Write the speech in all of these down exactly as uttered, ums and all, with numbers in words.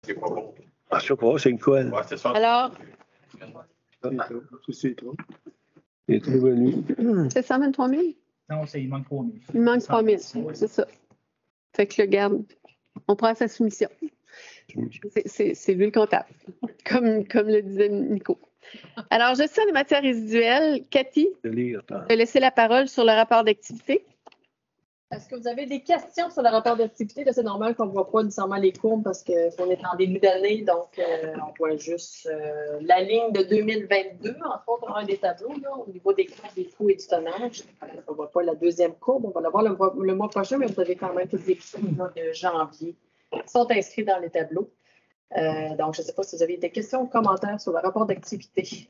C'est pas bon. Ah, je sais pas, c'est quoi? Ouais, c'est ça. Alors, C'est trop. C'est trop venu. c'est cent vingt-trois mille? Non, c'est, il manque trois mille. Il manque trois mille, c'est ça. Fait que le garde, on prend sa soumission. C'est- C'est c'est lui le comptable, comme, comme le disait Nico. Alors, gestion des matières résiduelles, Cathy, De lire, attends. je vais laisser la parole sur le rapport d'activité. Est-ce que vous avez des questions sur le rapport d'activité? Là, c'est normal qu'on ne voit pas nécessairement les courbes parce qu'on est en début d'année, donc euh, on voit juste euh, la ligne de deux mille vingt-deux, entre autres, un des tableaux, là, au niveau des courbes, des coûts et du tonnage. On ne voit pas la deuxième courbe, on va la voir le, mois- le mois prochain, mais vous avez quand même toutes les courbes là, de janvier qui sont inscrits dans les tableaux. Euh, donc, je ne sais pas si vous avez des questions ou commentaires sur le rapport d'activité.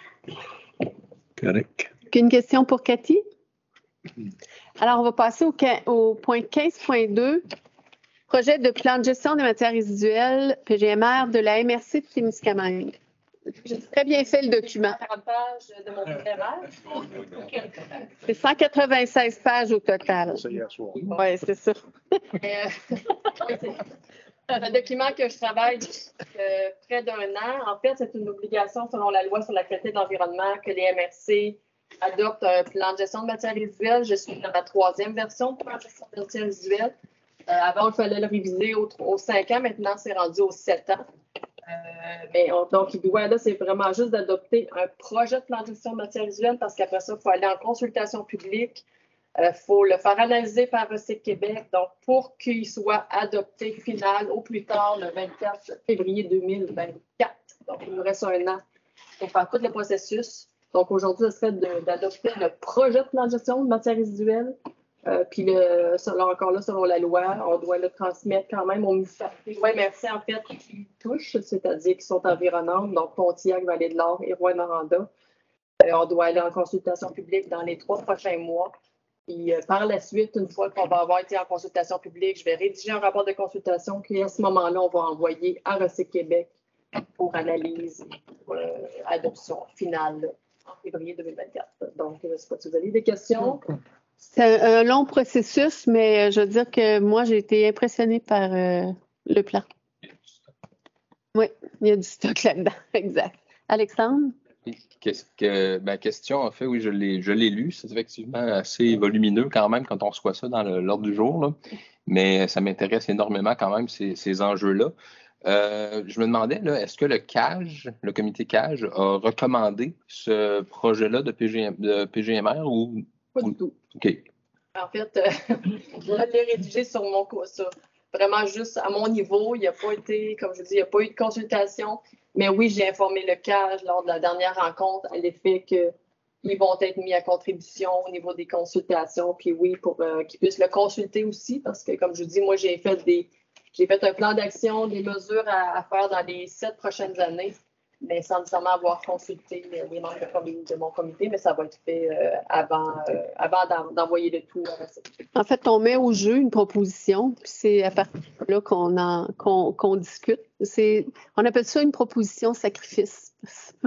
Correct. Une question pour Cathy? Alors, on va passer au, qua- au point quinze point deux, projet de plan de gestion des matières résiduelles, P G M R, de la M R C de Témiscamingue. J'ai très bien fait le document. quarante pages de mon P G M R. C'est cent quatre-vingt-seize pages au total. Ça hier soir. Oui, c'est ça. Euh, oui, c'est un document que je travaille euh, près d'un an. En fait, c'est une obligation selon la loi sur la qualité de l'environnement que les M R C adoptent un plan de gestion de matières résiduelles. Je suis dans la troisième version du plan de gestion de matières résiduelles. Euh, avant, il fallait le réviser aux, aux cinq ans. Maintenant, c'est rendu aux sept ans. Euh, mais on- donc, il doit, là, c'est vraiment juste d'adopter un projet de plan de gestion de matières résiduelles parce qu'après ça, il faut aller en consultation publique. Il faut le faire analyser par Recyc Québec, donc pour qu'il soit adopté final au plus tard le vingt-quatre février deux mille vingt-quatre. Donc, il nous reste un an pour faire tout le processus. Donc, aujourd'hui, ce serait de- d'adopter le projet de plan de gestion de matières résiduelles. Euh, puis, le, selon, encore là, selon la loi, on doit le transmettre quand même aux municipalités. Oui, merci, en fait, qui touchent, c'est-à-dire qui sont environnantes, donc Pontiac, Vallée-de-l'Or et Rouyn-Noranda. Euh, on doit aller en consultation publique dans les trois prochains mois. Puis euh, par la suite, une fois qu'on va avoir été en consultation publique, je vais rédiger un rapport de consultation qui, à ce moment-là, on va envoyer à Recyc Québec pour analyse et pour euh, adoption finale en février deux mille vingt-quatre. Donc, je ne sais pas si vous avez des questions. C'est un, un long processus, mais euh, je veux dire que moi, j'ai été impressionnée par euh, le plan. Oui, il y a du stock là-dedans. Exact. Alexandre? Qu'est-ce que, ben, question, en fait, oui, je l'ai, je l'ai lu. C'est effectivement assez volumineux quand même quand on reçoit ça dans le- l'ordre du jour, là. Mais ça m'intéresse énormément quand même, ces, ces enjeux-là. Euh, je me demandais, là, est-ce que le C A G, le comité C A G, a recommandé ce projet-là de, P G M, de P G M R ou. Pas ou- du tout. OK. En fait, euh, je l'ai rédigé sur mon co- ça. Vraiment juste à mon niveau. Il n'y a pas été, comme je dis, il n'y a pas eu de consultation. Mais oui, j'ai informé le C A G lors de la dernière rencontre à l'effet qu'ils vont être mis à contribution au niveau des consultations. Puis oui, pour euh, qu'ils puissent le consulter aussi, parce que comme je dis, moi, j'ai fait des j'ai fait un plan d'action, des mesures à, à faire dans les sept prochaines années, mais sans nécessairement avoir consulté euh, les membres de, comité- de mon comité, mais ça va être fait euh, avant, euh, avant d'en- d'envoyer le tout à la société. En fait, on met au jeu une proposition, puis c'est à partir de là qu'on en- qu'on qu'on discute. C'est, on appelle ça une proposition sacrifice.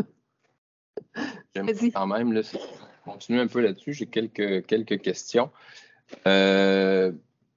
J'aime Vas-y. quand même, là, c'est- continuer un peu là-dessus, j'ai quelques, quelques questions. Euh,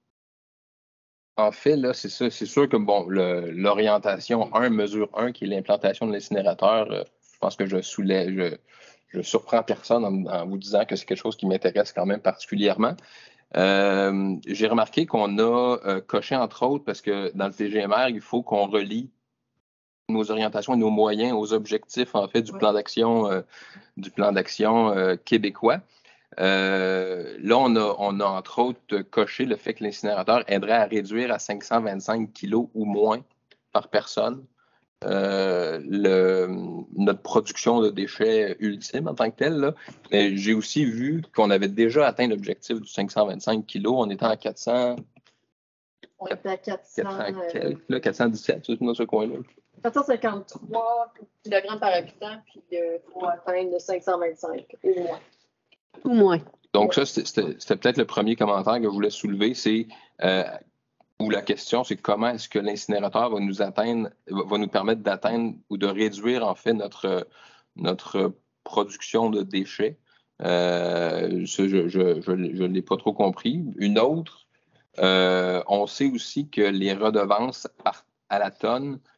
en fait, là, c'est ça, c'est sûr que bon, le- l'orientation un, mesure un, qui est l'implantation de l'incinérateur, euh, je pense que je soulève, je, je surprends personne en, en vous disant que c'est quelque chose qui m'intéresse quand même particulièrement. Euh, j'ai remarqué qu'on a euh, coché, entre autres, parce que dans le P G M R, il faut qu'on relie nos orientations et nos moyens aux objectifs, en fait, du Ouais. plan d'action euh, du plan d'action euh, québécois. Euh, là, on a, on a entre autres coché le fait que l'incinérateur aiderait à réduire à cinq cent vingt-cinq kilos ou moins par personne euh, le, notre production de déchets ultime en tant que telle. Là. Mais j'ai aussi vu qu'on avait déjà atteint l'objectif du cinq cent vingt-cinq kilos. On était à quatre cents, On était à quatre cents, quatre cents euh, quelques, là, quatre cent dix-sept, c'est dans ce coin-là. quatre cent cinquante-trois kilogrammes par habitant, puis il faut atteindre cinq cent vingt-cinq au moins. Ou moins. Donc ça, c'était, c'était, c'était peut-être le premier commentaire que je voulais soulever, c'est euh, ou la question, c'est comment est-ce que l'incinérateur va nous atteindre, va nous permettre d'atteindre ou de réduire en fait notre, notre production de déchets. Euh, ça, je je ne l'ai pas trop compris. Une autre, euh, on sait aussi que les redevances par, à la tonne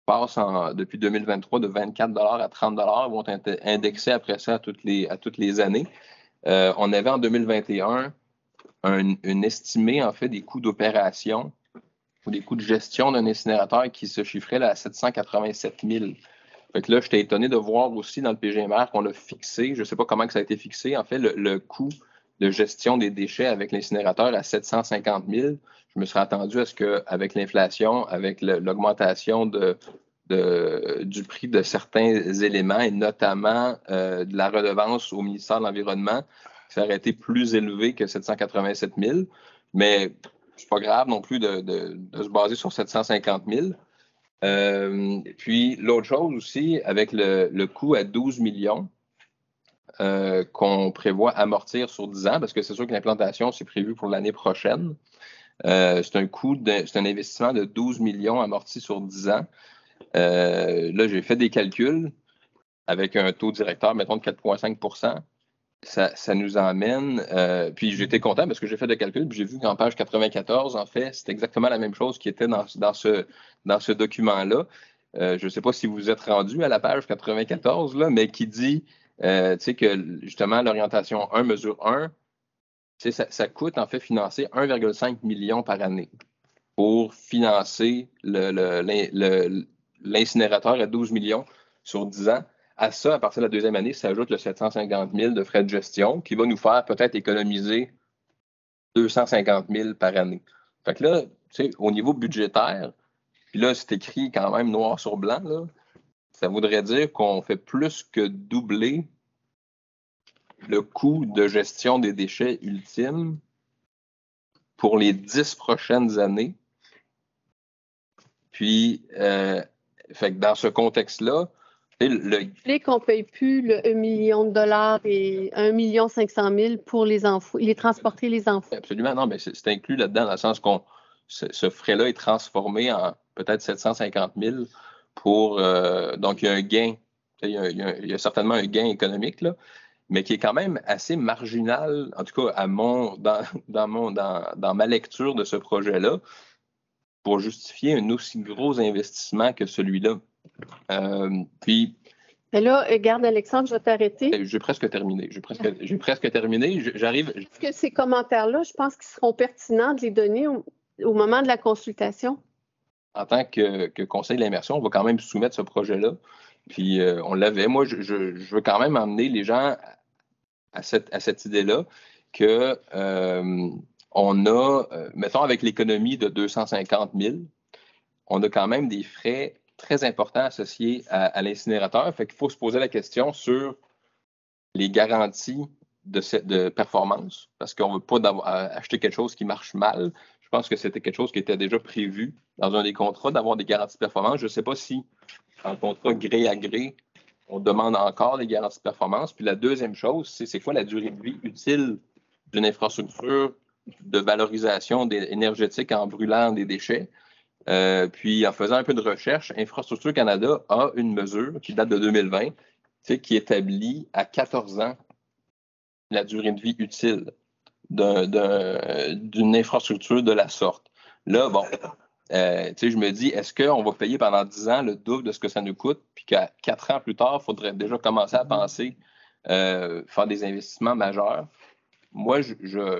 passent en, depuis deux mille vingt-trois de vingt-quatre dollars à trente dollars, vont être indexés après ça à toutes les, à toutes les années. Euh, on avait en deux mille vingt et un un, une estimée en fait des coûts d'opération ou des coûts de gestion d'un incinérateur qui se chiffrait là, à sept cent quatre-vingt-sept mille. Fait que là, j'étais étonné de voir aussi dans le P G M R qu'on a fixé, je ne sais pas comment que ça a été fixé, en fait, le, le coût de gestion des déchets avec l'incinérateur à sept cent cinquante mille. Je me serais attendu à ce qu'avec l'inflation, avec le, l'augmentation de, de, du prix de certains éléments, et notamment euh, de la redevance au ministère de l'Environnement, ça aurait été plus élevé que sept cent quatre-vingt-sept mille. Mais c'est pas grave non plus de, de, de se baser sur sept cent cinquante mille. Euh, puis l'autre chose aussi, avec le, le coût à douze millions euh, qu'on prévoit amortir sur dix ans, parce que c'est sûr que l'implantation, c'est prévu pour l'année prochaine. Euh, c'est un coût, de, c'est un investissement de douze millions amorti sur dix ans. Euh, là, j'ai fait des calculs avec un taux directeur, mettons, de quatre virgule cinq pour cent. Ça, ça nous emmène, euh, puis j'étais content parce que j'ai fait des calculs, puis j'ai vu qu'en page quatre-vingt-quatorze, en fait, c'est exactement la même chose qui était dans, dans ce, dans ce document-là. Euh, je ne sais pas si vous êtes rendu à la page quatre-vingt-quatorze, là, mais qui dit euh, tu sais, que justement l'orientation un mesure un, tu sais, ça, ça coûte en fait financer un virgule cinq million par année pour financer le, le, le, l'incinérateur à douze millions sur dix ans. À ça, à partir de la deuxième année, s'ajoute le sept cent cinquante mille de frais de gestion qui va nous faire peut-être économiser deux cent cinquante mille par année. Fait que là, tu sais, au niveau budgétaire, puis là, c'est écrit quand même noir sur blanc, là, ça voudrait dire qu'on fait plus que doubler le coût de gestion des déchets ultimes pour les dix prochaines années. Puis, euh, fait que dans ce contexte-là, le... Vous qu'on ne paye plus le un million de dollars et un million cinq cent mille pour les enfouis, les transporter les enfouis. Absolument, non, mais c'est, c'est inclus là-dedans, dans le sens qu'on ce, ce frais-là est transformé en peut-être sept cent cinquante mille pour. Euh, donc, il y a un gain, il y a, il y a, il y a certainement un gain économique, là, mais qui est quand même assez marginal, en tout cas à mon, dans, dans, mon, dans, dans ma lecture de ce projet-là, pour justifier un aussi gros investissement que celui-là. Euh, puis. Mais là, regarde, Alexandre, je vais t'arrêter. J'ai presque terminé. J'ai presque, j'ai presque terminé. J'arrive. Est-ce que ces commentaires-là, je pense qu'ils seront pertinents de les donner au, au moment de la consultation? En tant que, que conseil de l'immersion, on va quand même soumettre ce projet-là. Puis euh, on l'avait. Moi, je, je, je veux quand même emmener les gens à cette, à cette idée-là que euh, on a, euh, mettons, avec l'économie de deux cent cinquante mille, on a quand même des frais très importants associés à, à l'incinérateur. Fait qu'il faut se poser la question sur les garanties de, cette, de performance, parce qu'on ne veut pas d'avoir, acheter quelque chose qui marche mal. Je pense que c'était quelque chose qui était déjà prévu dans un des contrats, d'avoir des garanties de performance. Je ne sais pas si, en contrat gré à gré, on demande encore des garanties de performance. Puis la deuxième chose, c'est, c'est quoi la durée de vie utile d'une infrastructure de valorisation des, énergétique en brûlant des déchets. Euh, puis en faisant un peu de recherche, Infrastructure Canada a une mesure qui date de deux mille vingt, qui établit à quatorze ans la durée de vie utile d'un, d'un, d'une infrastructure de la sorte. Là, bon, euh, je me dis, est-ce qu'on va payer pendant dix ans le double de ce que ça nous coûte, puis qu'à quatre ans plus tard, il faudrait déjà commencer à penser euh, faire des investissements majeurs? Moi, je, je,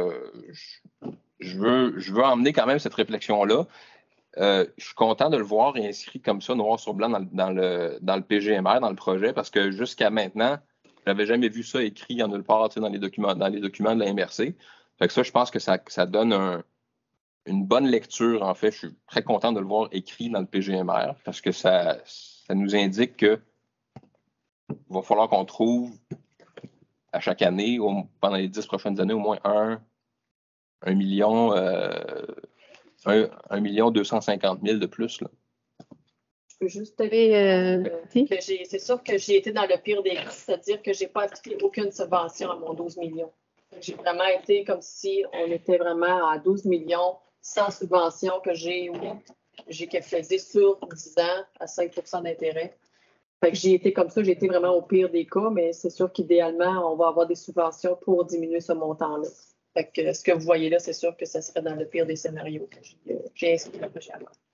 je, je, veux, je veux emmener quand même cette réflexion-là. Euh, je suis content de le voir inscrit comme ça, noir sur blanc, dans le, dans le, dans le P G M R, dans le projet, parce que jusqu'à maintenant, je n'avais jamais vu ça écrit en nulle part dans les documents, dans les documents de la M R C. Fait que ça, je pense que ça, ça donne un, une bonne lecture. En fait, je suis très content de le voir écrit dans le P G M R, parce que ça, ça nous indique que il va falloir qu'on trouve à chaque année, au, pendant les dix prochaines années, au moins un, un million... Euh, Un, un million deux cent cinquante mille de plus. Là. Je peux juste te dire euh, que j'ai, c'est sûr que j'ai été dans le pire des cas, c'est-à-dire que je n'ai pas appliqué aucune subvention à mon douze millions. J'ai vraiment été comme si on était vraiment à douze millions sans subvention que j'ai, j'ai capitalisé sur dix ans à cinq pour cent d'intérêt. Fait que j'ai été comme ça, j'ai été vraiment au pire des cas, mais c'est sûr qu'idéalement, on va avoir des subventions pour diminuer ce montant-là. Fait que ce que vous voyez là, c'est sûr que ce serait dans le pire des scénarios que j'ai, j'ai inscrit le projet à moi.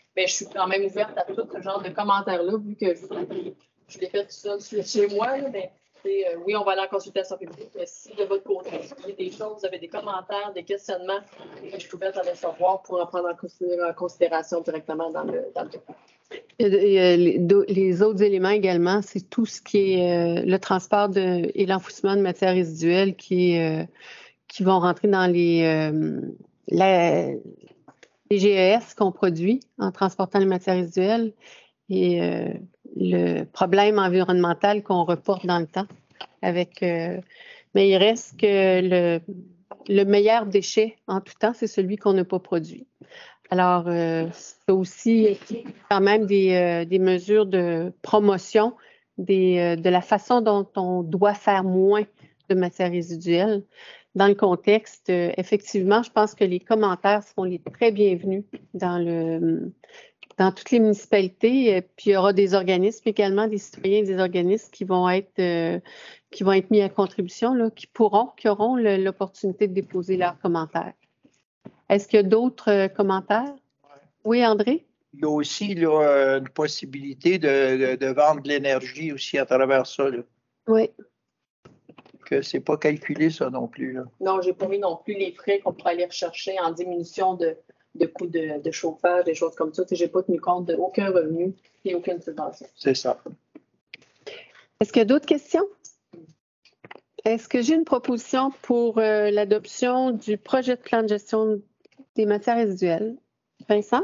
mais je suis quand même ouverte à tout ce genre de commentaires-là, vu que je, je l'ai fait tout seul chez moi. Là, mais, euh, oui, on va aller en consultation publique, mais si de votre côté, il y a des choses, vous avez des commentaires, des questionnements, je suis ouverte à les savoir pour en prendre en considération directement dans le, dans le document. Les, les autres éléments également, c'est tout ce qui est euh, le transport de, et l'enfouissement de matières résiduelles qui, euh, qui vont rentrer dans les, euh, la, les G E S qu'on produit en transportant les matières résiduelles et euh, le problème environnemental qu'on reporte dans le temps. Avec, euh, mais il reste que le, le meilleur déchet en tout temps, c'est celui qu'on n'a pas produit. Alors, euh, c'est aussi quand même des, euh, des mesures de promotion des, euh, de la façon dont on doit faire moins de matières résiduelles. Dans le contexte, euh, effectivement, je pense que les commentaires seront les très bienvenus dans, le, dans toutes les municipalités. Puis il y aura des organismes également, des citoyens et des organismes qui vont être, euh, qui vont être mis à contribution, là, qui pourront, qui auront le, l'opportunité de déposer leurs commentaires. Est-ce qu'il y a d'autres euh, commentaires? Oui, André? Il y a aussi là, une possibilité de, de, de vendre de l'énergie aussi à travers ça. Là. Oui. Que c'est pas calculé, ça non plus. Là. Non, j'ai pas mis non plus les frais qu'on pourrait aller rechercher en diminution de, de coûts de, de chauffage, des choses comme ça. Je n'ai pas tenu compte d'aucun revenu et aucune subvention. C'est ça. Est-ce qu'il y a d'autres questions? Est-ce que j'ai une proposition pour euh, l'adoption du projet de plan de gestion des matières résiduelles? Vincent?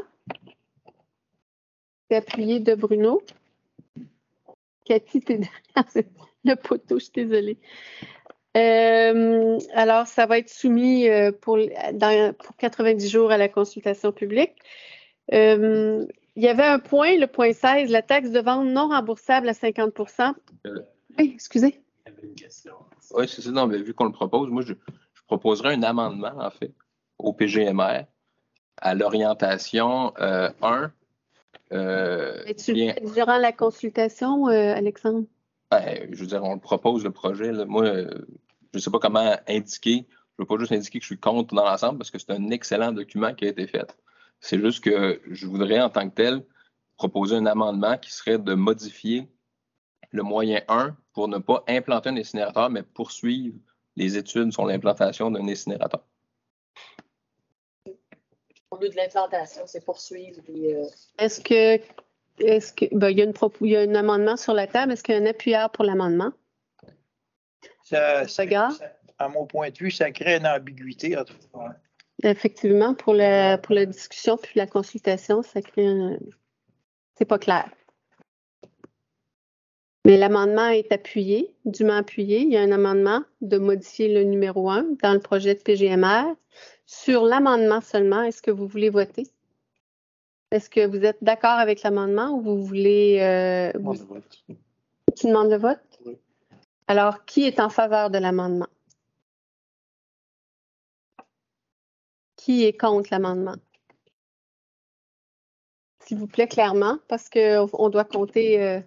C'est appuyé de Bruno. Cathy, t'es derrière le poteau, je suis désolée. Euh, alors, ça va être soumis euh, pour, dans, pour quatre-vingt-dix jours à la consultation publique. Euh, il y avait un point, le point seize, la taxe de vente non remboursable à cinquante pour cent. Euh, oui, excusez. Il y avait une question. Oui, c'est ça. Non, mais vu qu'on le propose, moi, je, je proposerais un amendement, en fait, au P G M R, à l'orientation euh, un. Euh, Es-tu bien, durant la consultation, euh, Alexandre? Ben, je veux dire, on le propose, le projet. Là. Moi, euh, je ne sais pas comment indiquer. Je ne veux pas juste indiquer que je suis contre dans l'ensemble parce que c'est un excellent document qui a été fait. C'est juste que je voudrais, en tant que tel, proposer un amendement qui serait de modifier le moyen un pour ne pas implanter un incinérateur, mais poursuivre les études sur l'implantation d'un incinérateur. Au lieu de l'implantation, c'est poursuivre. Et, euh... Est-ce que, est-ce que, ben, il y a une propos, il y a un amendement sur la table. Est-ce qu'il y a un appuyeur pour l'amendement? Ça, ça, Regarde. ça, à mon point de vue, ça crée une ambiguïté. En tout cas. Effectivement, pour la, pour la discussion puis la consultation, ça crée un... C'est pas clair. Mais l'amendement est appuyé, dûment appuyé. Il y a un amendement de modifier le numéro un dans le projet de P G M R. Sur l'amendement seulement, est-ce que vous voulez voter? Est-ce que vous êtes d'accord avec l'amendement ou vous voulez... Euh, vous... Tu demandes le vote? Oui. Alors, qui est en faveur de l'amendement? Qui est contre l'amendement? S'il vous plaît, clairement, parce qu'on doit compter... Euh...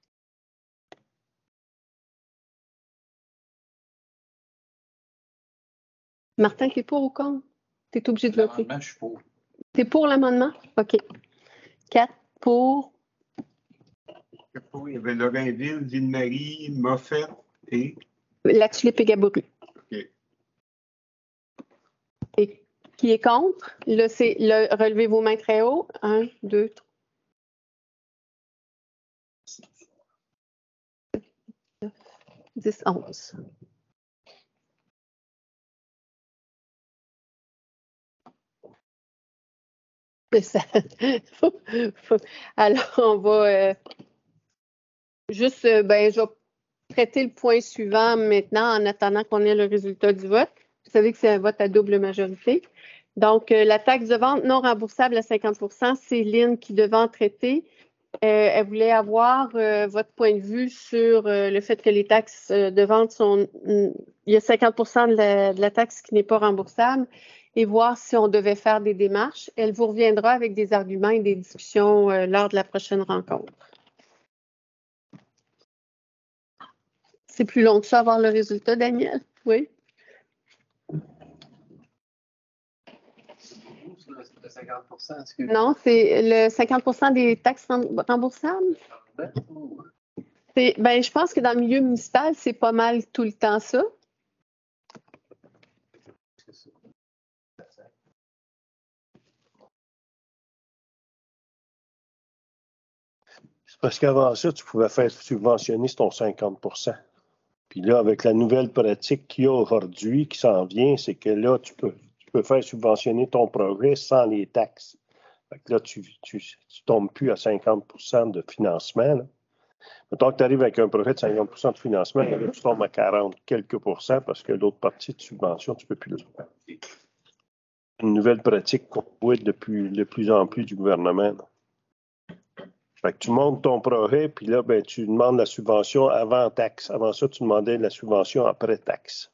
Martin, tu es pour ou contre? Tu es obligé de voter. Je suis pour. Tu es pour l'amendement? OK. Quatre pour. Il y avait Lorrainville, Ville-Marie, Moffett et... La tulipe et Gabourou. OK. Et qui est contre? Là, c'est le, relevez vos mains très haut. Un, deux, trois. dix, onze. Ça, faut, faut. Alors, on va euh, juste, euh, ben, je vais traiter le point suivant maintenant en attendant qu'on ait le résultat du vote. Vous savez que c'est un vote à double majorité. Donc, euh, la taxe de vente non remboursable à cinquante pour cent, c'est Lynn qui devait en traiter. Euh, elle voulait avoir euh, votre point de vue sur euh, le fait que les taxes euh, de vente sont... Il y a cinquante pour cent de la, de la taxe qui n'est pas remboursable et voir si on devait faire des démarches. Elle vous reviendra avec des arguments et des discussions euh, lors de la prochaine rencontre. C'est plus long que ça, avoir le résultat, Daniel? Oui? cinquante pour cent, est-ce que... Non, c'est le cinquante pour cent des taxes rem- remboursables. C'est, ben, je pense que dans le milieu municipal, c'est pas mal tout le temps ça. C'est parce qu'avant ça, tu pouvais faire subventionner ton cinquante pour cent. Puis là, avec la nouvelle pratique qu'il y a aujourd'hui, qui s'en vient, c'est que là, tu peux, tu peux faire subventionner ton projet sans les taxes. Fait que là, tu tu, tu tombes plus à cinquante pour cent de financement. Là. Mettons que tu arrives avec un projet de cinquante pour cent de financement, là, tu tombes à quarante quelques pourcents parce que l'autre partie de subvention, tu ne peux plus le faire. Une nouvelle pratique qu'on voit de plus, de plus en plus du gouvernement. Là. Fait que tu montes ton projet, puis là, ben, tu demandes la subvention avant taxe. Avant ça, tu demandais la subvention après taxe.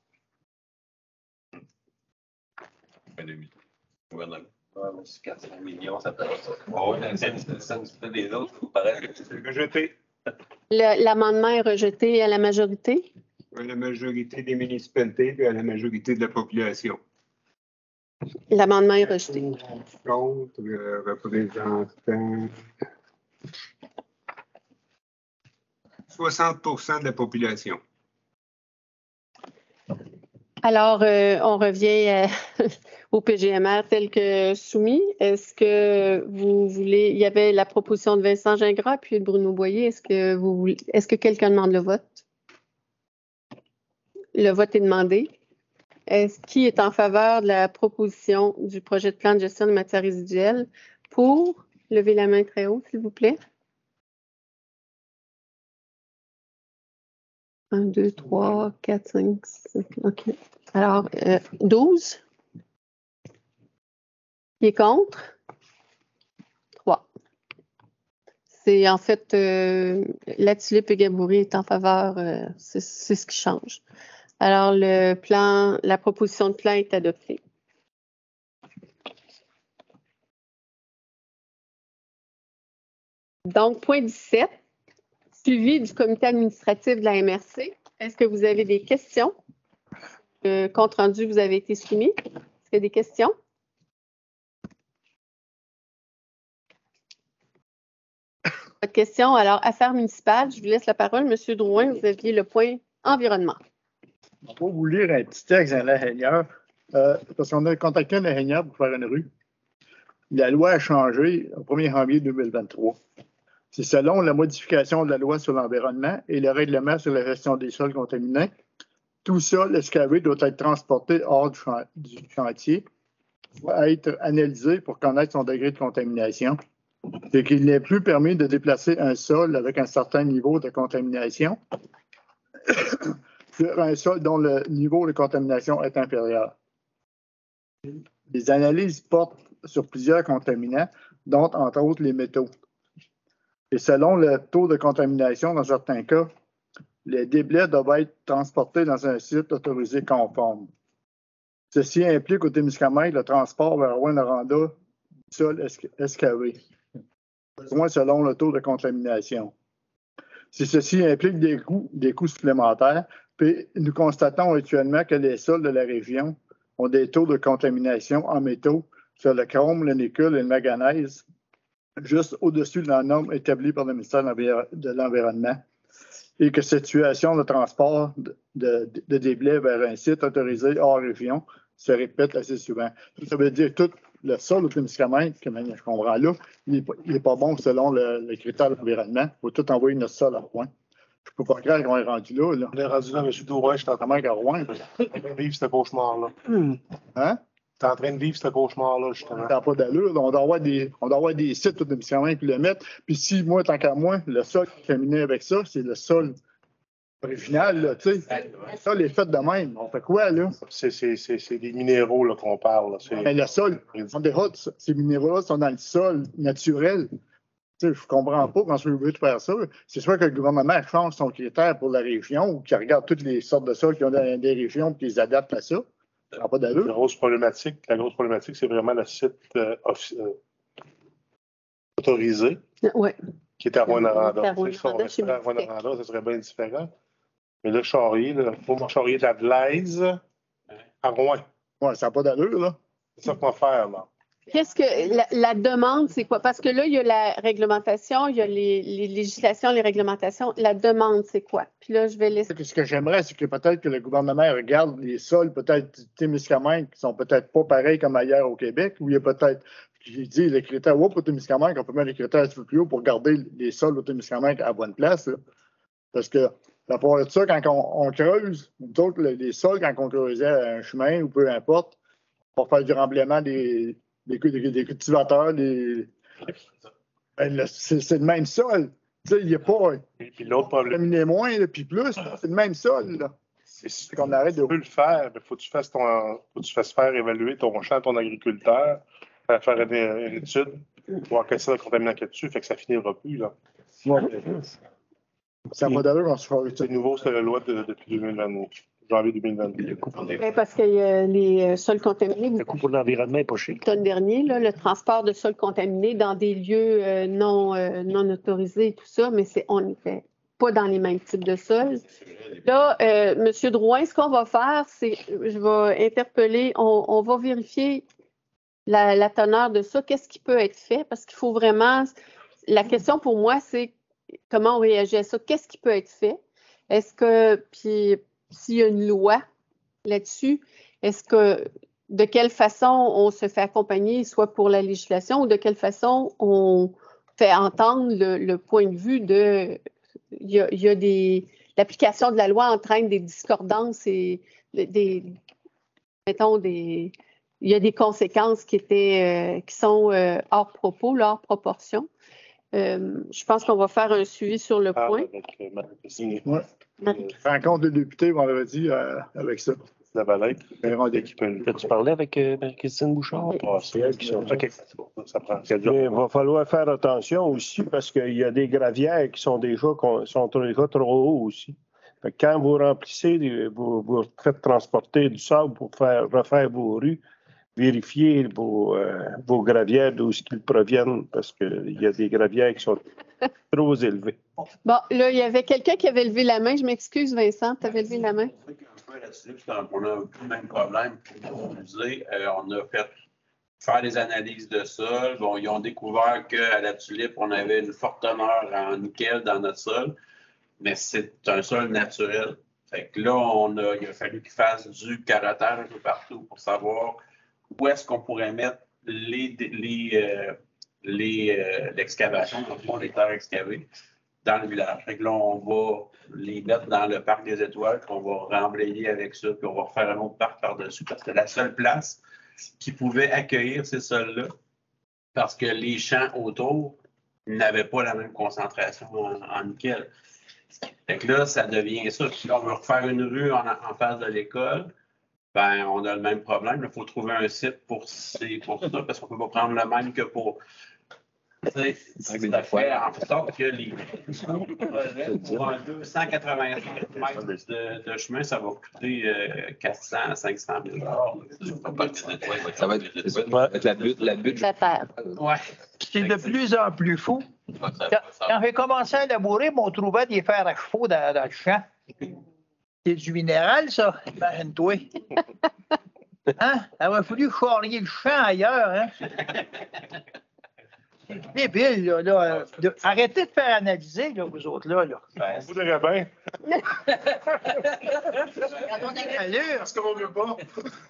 Gouvernement. Ouais, mais c'est quatre cents millions, ça peut être. Oh, ça, ça nous fait des autres, il faut paraître. C'est rejeté. Le- L'amendement est rejeté à la majorité. À la majorité des municipalités et à la majorité de la population. L'amendement est rejeté. Contre, euh, représentant soixante pour cent de la population. Alors, euh, on revient euh, au P G M R tel que soumis. Est-ce que vous voulez, il y avait la proposition de Vincent Gingras puis de Bruno Boyer. Est-ce que vous voulez, est-ce que quelqu'un demande le vote? Le vote est demandé. Est-ce qui est en faveur de la proposition du projet de plan de gestion des matières résiduelles pour lever la main très haut, s'il vous plaît? Un, deux, trois, quatre, cinq, six. OK. Alors, euh, douze. Qui est contre? trois. C'est en fait, euh, la tulipe et Gaboury est en faveur, euh, c'est c'est ce qui change. Alors, le plan, la proposition de plan est adoptée. Donc, point dix-sept, suivi du comité administratif de la M R C. Est-ce que vous avez des questions? Le compte rendu vous avez été soumis. Est-ce qu'il y a des questions? Pas de questions. Alors, affaires municipales, je vous laisse la parole. Monsieur Drouin, vous aviez le point environnement. On va vous lire un petit texte d'un ingénieur, euh, parce qu'on a contacté un ingénieur pour faire une rue. La loi a changé au premier janvier deux mille vingt-trois. C'est selon la modification de la loi sur l'environnement et le règlement sur la gestion des sols contaminés. Tout sol excavé doit être transporté hors du, chan- du chantier, doit être analysé pour connaître son degré de contamination. C'est qu'il n'est plus permis de déplacer un sol avec un certain niveau de contamination sur un sol dont le niveau de contamination est inférieur. Les analyses portent sur plusieurs contaminants, dont entre autres les métaux. Et selon le taux de contamination, dans certains cas, les déblais doivent être transportés dans un site autorisé conforme. Ceci implique au Témiscamingue le transport vers Rouyn-Noranda du sol excavé, besoin selon le taux de contamination. Si ceci implique des coûts, des coûts supplémentaires, puis nous constatons actuellement que les sols de la région ont des taux de contamination en métaux sur le chrome, le nickel et le manganèse, juste au-dessus de la norme établie par le ministère de l'Environnement, et que cette situation de transport de, de, de déblais vers un site autorisé hors région se répète assez souvent. Ça veut dire que tout le sol au Témiscamingue, que je comprends là, il n'est pas bon selon le, le critère de l'environnement. Il faut tout envoyer notre sol à Rouen. Je ne peux pas croire qu'on est rendu là, là. On est rendu là, M. Dourin, je suis en train à Rouen. de vivre ce cauchemar-là. Hein? Tu es en train de vivre ce cauchemar-là, justement. Ça n'a pas d'allure. On doit avoir des, on doit avoir des sites au Témiscamingue qui le mettent. Puis si, moi, tant qu'à moi, le sol contaminé avec ça, c'est le sol original, là, tu sais. Le sol est fait de même. On fait quoi, là? C'est, c'est, c'est, c'est des minéraux là, qu'on parle. Là. C'est... Mais le sol, ces minéraux-là sont dans le sol naturel. Tu sais, je ne comprends pas quand je veux faire ça. C'est soit que le gouvernement change son critère pour la région ou qu'il regarde toutes les sortes de sols qui ont dans des régions et qu'ils les adapte à ça. Ça n'a pas d'allure. La grosse problématique, la grosse problématique, c'est vraiment le site euh, offi- euh, autorisé Oui. qui est à Rouyn-Noranda. À Si on Rouyn-Noranda, restait chez à Rouyn-Noranda, ça serait bien différent. Mais là, Charrier, il faut charrier de la Blaise à Rouen. Ouais, ça n'a pas d'allure, là. C'est ça qu'on va faire, là. Qu'est-ce que la, la demande, c'est quoi? Parce que là, il y a la réglementation, il y a les, les législations, les réglementations. La demande, c'est quoi? Puis là, je vais laisser. Ce que j'aimerais, c'est que peut-être que le gouvernement regarde les sols, peut-être Témiscamingue, qui sont peut-être pas pareils comme ailleurs au Québec, où il y a peut-être, j'ai dit, les critères haut pour Témiscamingue, on peut mettre les critères un petit peu plus haut pour garder les sols au Témiscamingue à bonne place. Là. Parce que, à part de ça, quand on, on creuse, d'autres, les sols, quand on creusait un chemin ou peu importe, pour faire du remblaiement des, des, des, des cultivateurs, des, ben, le, c'est, c'est le même sol. Il n'y a pas. Et puis l'autre problème. Contaminé moins, là, puis plus, là, c'est le même sol. Là. C'est, c'est qu'on arrête de. Tu peux le faire, mais il faut que tu fasses ton, faut que tu fasses faire évaluer ton champ, ton agriculteur, faire, faire une, une étude, voir quel est le contaminant qu'il y a dessus, fait que ça finira plus. Là. Ouais. Ça va d'allure qu'on se fasse C'est nouveau, c'est la loi de, depuis deux mille vingt, janvier deux mille vingt-deux. Oui, parce que euh, les sols contaminés, vous Le coût pour l'environnement n'est pas cher. l'automne dernier, là, le transport de sols contaminés dans des lieux euh, non, euh, non autorisés et tout ça, mais c'est, on n'était pas dans les mêmes types de sols. Là, euh, M. Drouin, ce qu'on va faire, c'est, je vais interpeller, on, on va vérifier la, la teneur de ça, qu'est-ce qui peut être fait, parce qu'il faut vraiment, la question pour moi, c'est comment on réagit à ça, qu'est-ce qui peut être fait? Est-ce que, puis s'il y a une loi là-dessus, est-ce que, de quelle façon on se fait accompagner, soit pour la législation, ou de quelle façon on fait entendre le, le point de vue de, il y a, il y a des, l'application de la loi entraîne des discordances et des, mettons, des, il y a des conséquences qui étaient, euh, qui sont euh, hors propos, là, hors proportion. Euh, je pense qu'on va faire un suivi sur le Ah, point. avec, euh, Marie-Christine. Ouais. Rencontre de députés vendredi euh, avec ça. La Valette. As-tu parlé avec euh, Marie-Christine Bouchard? Ah, c'est elle qui sont. OK. Ça prend. Mais il va falloir faire attention aussi parce qu'il y a des gravières qui sont déjà, sont déjà trop hauts aussi. Fait que quand vous remplissez, vous, vous faites transporter du sable pour faire, refaire vos rues, vérifiez vos, euh, vos gravières d'où ils proviennent parce qu'il y a des gravières qui sont trop élevées. Bon, là, il y avait quelqu'un qui avait levé la main. Je m'excuse, Vincent, tu avais levé la main. On a eu le même problème pour l'utiliser. Euh, on a fait faire des analyses de sol. Bon, ils ont découvert qu'à la tulipe, on avait une forte teneur en nickel dans notre sol, mais c'est un sol naturel. Fait que là, on a, il a fallu qu'ils fassent du carottage un peu partout pour savoir où est-ce qu'on pourrait mettre les, les, euh, les, euh, l'excavation, dans le fond, les terres excavées dans le village. Fait que là, on va les mettre dans le parc des Étoiles, puis on va remblayer avec ça, puis on va refaire un autre parc par-dessus, parce que c'est la seule place qui pouvait accueillir ces sols-là, parce que les champs autour n'avaient pas la même concentration en, en nickel. Fait que là, ça devient ça. Si on veut refaire une rue en, en face de l'école, ben, on a le même problème. Il faut trouver un site pour, ces, pour ça, parce qu'on ne peut pas prendre le même que pour. Ça fait en sorte que les pour un deux cent quatre-vingt-cinq mètres de, de chemin, ça va coûter euh, quatre cents à cinq cents mille dollars. Ça va être, ça va être la butte, la butte. La terre. Ouais. C'est de plus en plus fou. Quand, quand j'ai commencé à labourer, on trouvait des fers à chevaux dans, dans le champ. C'est du minéral, ça, imagine-toi. Hein? Il aurait fallu charrier le champ ailleurs, hein? C'est débile, là. là de, arrêtez de faire analyser, là, vous autres, là. là. On voudrait bien. Allure. Parce qu'on ne veut pas.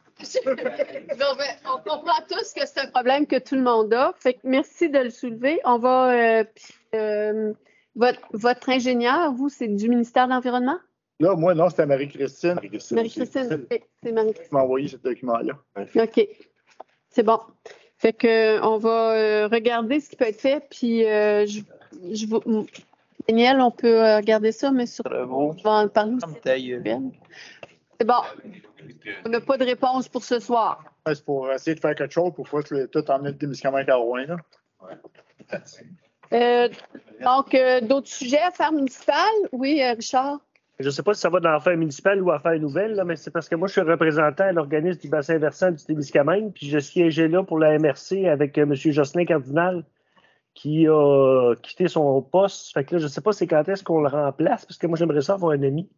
On comprend tous que c'est un problème que tout le monde a. Fait que merci de le soulever. On va. Euh, euh, votre, votre ingénieur, vous, c'est du ministère de l'Environnement? Là, moi, non, c'était Marie-Christine. Marie-Christine. Marie-Christine, oui, c'est Marie-Christine. qui m'a envoyé ce document-là. OK. C'est bon. Fait que on va euh, regarder ce qui peut être fait. Puis, euh, je, je vous. Daniel, on peut euh, regarder ça, mais sur. On va en parler aussi. C'est bon. On n'a pas de réponse pour ce soir. Ouais, c'est pour essayer de faire quelque chose pour pas que tout emmener le Témiscamingue à Rouen, là. Euh, donc, euh, d'autres sujets, affaires municipales? Oui, euh, Richard? Je ne sais pas si ça va dans l'affaire municipale ou affaire nouvelle, là, mais c'est parce que moi, je suis représentant à l'organisme du bassin versant du Témiscamingue, puis je siégeais là pour la M R C avec euh, M. Jocelyn Cardinal, qui a quitté son poste. Fait que là, je ne sais pas c'est quand est-ce qu'on le remplace, parce que moi, j'aimerais ça avoir un ami.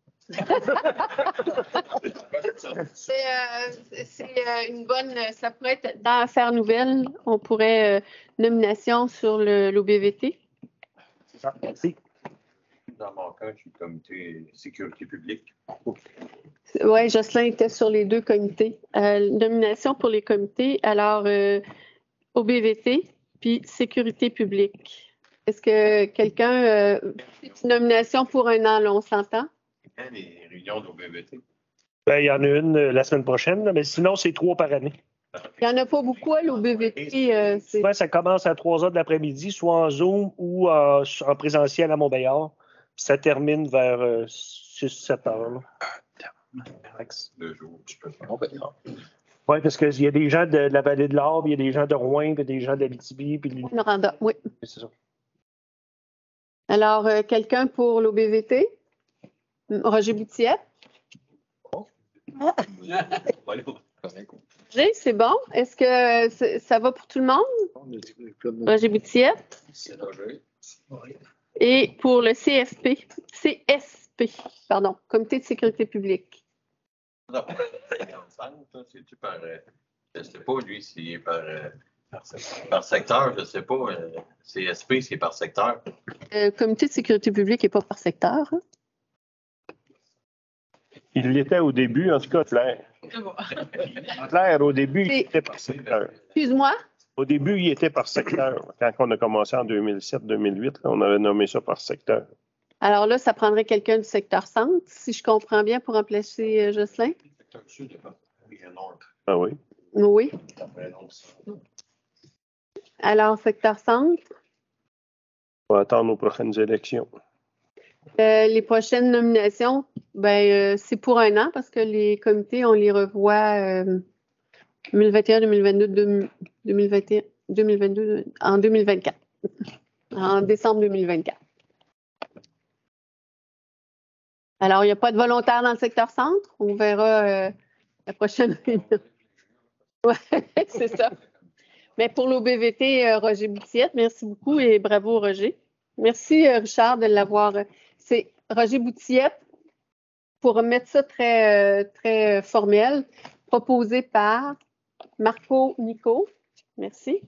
C'est euh, c'est, euh, une bonne. Ça pourrait être dans Affaires nouvelles, on pourrait euh, nomination sur l'O B V T. C'est ça. Merci. Dans mon cas, je suis comité sécurité publique. Oui, Jocelyn était sur les deux comités. Euh, nomination pour les comités. Alors, euh, O B V T, puis sécurité publique. Est-ce que quelqu'un. Euh, une nomination pour un an, là, on s'entend? Quand les réunions d'O B V T? Ben, il y en a une euh, la semaine prochaine, là, mais sinon, c'est trois par année. Il n'y en a pas beaucoup à l'O B V T. Euh, c'est- Souvent, ça commence à trois heures de l'après-midi, soit en Zoom ou euh, en présentiel à Montbéliard. Puis ça termine vers euh, six sept heures. là. Deux jours, je peux faire. Oui, parce qu'il y a des gens de la vallée de l'Arbre, il y a des gens de Rouen, puis des gens d'Abitibi. Puis de- Noranda, oui. c'est ça. Alors, euh, quelqu'un pour l'O B V T? Roger Boutillette? Roger, c'est bon? Est-ce que c'est- ça va pour tout le monde? Roger Boutillette? C'est Roger. Et pour le C F P, C S P, pardon, Comité de sécurité publique. Non, c'est-tu par. euh, Je ne sais pas, lui, s'il est par, euh, par secteur, je ne sais pas. euh, C S P, c'est par secteur. Le Comité de sécurité publique n'est pas par secteur. Hein? Il l'était au début, en tout cas, Claire. Claire, au début, il C'est- était par secteur. Excuse-moi. Au début, il était par secteur. Quand on a commencé en deux mille sept deux mille huit, là, on avait nommé ça par secteur. Alors là, ça prendrait quelqu'un du secteur centre, si je comprends bien, pour remplacer euh, Jocelyn. Secteur sud, pas. Oui, nord. Ah oui. Oui. Après, non, c'est ça. Alors, secteur centre. On va attendre aux prochaines élections. Euh, les prochaines nominations, ben, euh, c'est pour un an parce que les comités, on les revoit euh, deux mille vingt et un, deux mille vingt-deux, deux mille vingt et un, deux mille vingt-deux, en deux mille vingt-quatre. En décembre deux mille vingt-quatre. Alors, il n'y a pas de volontaire dans le secteur centre. On verra euh, la prochaine réunion. Oui, c'est ça. Mais pour l'O B V T, euh, Roger Boutillette, merci beaucoup et bravo, Roger. Merci, euh, Richard, de l'avoir. C'est Roger Boutillette, pour remettre ça très, euh, très formel, proposé par Marco Nico. Merci.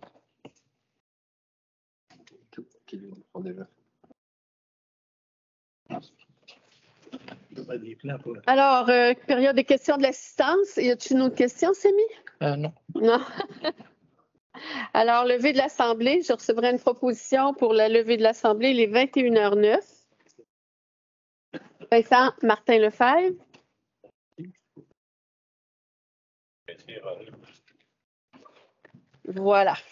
Alors, euh, période des questions de l'assistance. Y a-t-il une autre question, Samy? Euh, non. Non. Alors, levée de l'Assemblée, je recevrai une proposition pour la levée de l'Assemblée les vingt et une heures neuf. Vincent Martin Lefebvre. Voilà.